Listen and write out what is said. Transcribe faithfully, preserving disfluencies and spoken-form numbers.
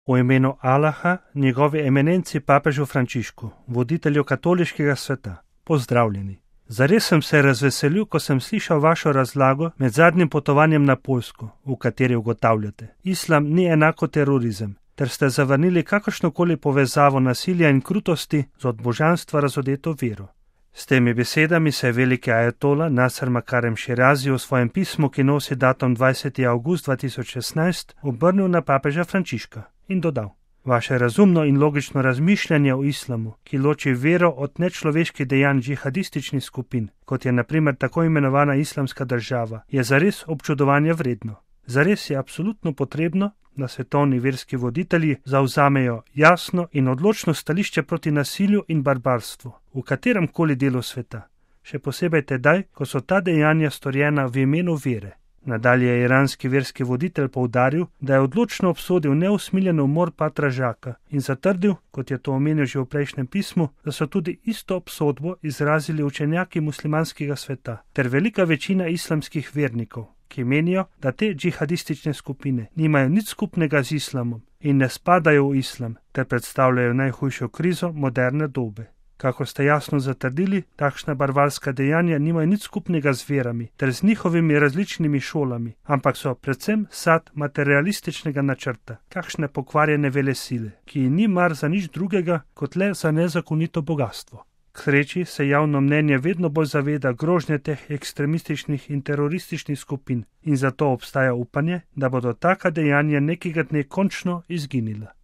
V imenu Allaha, njegovi eminenci papežu Frančišku, voditelju katoliškega sveta, pozdravljeni. Zares sem se razveselil, ko sem slišal vašo razlago med zadnjim potovanjem na Poljsko, v kateri ugotavljate: islam ni enako terorizem, ter ste zavrnili kakršnokoli povezavo nasilja in krutosti z od božanstva razodeto vero. S temi besedami se je veliki ajatola Nasser Makarem Širazi v svojem pismu, ki nosi datum dvajseti avgust dva tisoč šestnajst, obrnil na papeža Frančiška in dodal: vaše razumno in logično razmišljanje o islamu, ki loči vero od nečloveških dejanj džihadističnih skupin, kot je na primer tako imenovana Islamska država, je zares občudovanja vredno. Zares je absolutno potrebno, da svetovni verski voditelji zavzamejo jasno in odločno stališče proti nasilju in barbarstvu v katerem koli delu sveta, še posebej tedaj, ko so ta dejanja storjena v imenu vere. Nadalje je iranski verski voditelj poudaril, da je odločno obsodil neusmiljen umor patra Žaka in zatrdil, kot je to omenil že v prejšnjem pismu, da so tudi isto obsodbo izrazili učenjaki muslimanskega sveta ter velika večina islamskih vernikov, ki menijo, da te džihadistične skupine nimajo nič skupnega z islamom in ne spadajo v islam ter predstavljajo najhujšo krizo moderne dobe. Kako ste jasno zatrdili, takšna barbarska dejanja nimajo nič skupnega z verami ter z njihovimi različnimi šolami, ampak so predvsem sad materialističnega načrta, kakšne pokvarjene velesile, ki ji ni mar za nič drugega kot le za nezakonito bogastvo. K sreči se javno mnenje vedno bolj zaveda grožnje teh ekstremističnih in terorističnih skupin in zato obstaja upanje, da bodo taka dejanja nekega dne končno izginila.